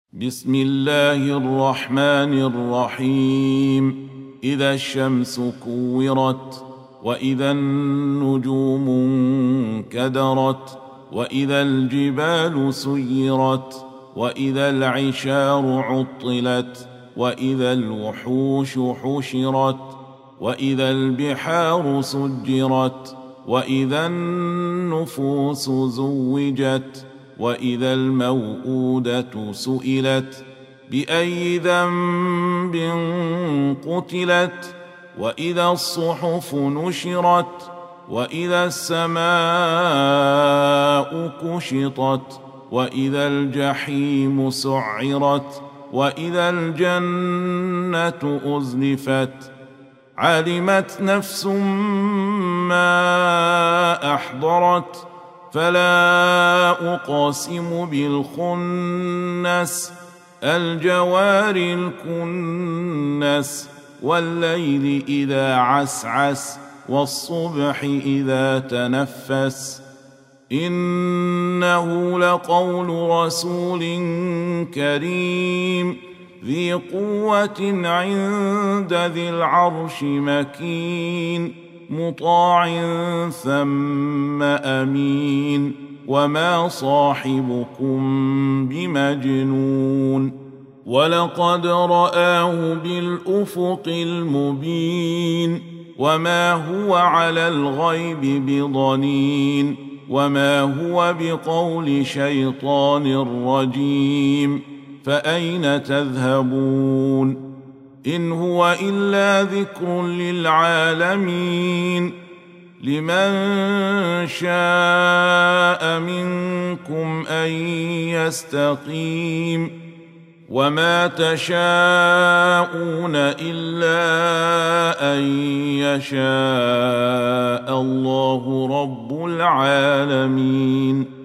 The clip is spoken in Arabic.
بسم الله الرحمن الرحيم. إذا الشمس كورت، وإذا النجوم انكدرت، وإذا الجبال سيرت، وإذا العشار عطلت، وإذا الوحوش حشرت، وإذا البحار سجرت، وإذا النفوس زوجت، وإذا الموءودة سئلت بأي ذنب قتلت، وإذا الصحف نشرت، وإذا السماء كشطت، وإذا الجحيم سعرت، وإذا الجنة أزلفت. علمت نفس ما أحضرت. فلا أقسم بالخنس، الجوار الكنس، والليل إذا عسعس، والصبح إذا تنفس. إنه لقول رسول كريم ذي قوة عند ذي العرش مكين، مطاع ثم أمين. وما صاحبكم بمجنون، ولقد رآه بالأفق المبين. وما هو على الغيب بضنين، وما هو بقول شيطان رجيم. فأين تذهبون؟ إن هو إلا ذكر للعالمين. لمن شاء منكم أن يستقيم. وما تشاءون إلا أن يشاء الله رب العالمين.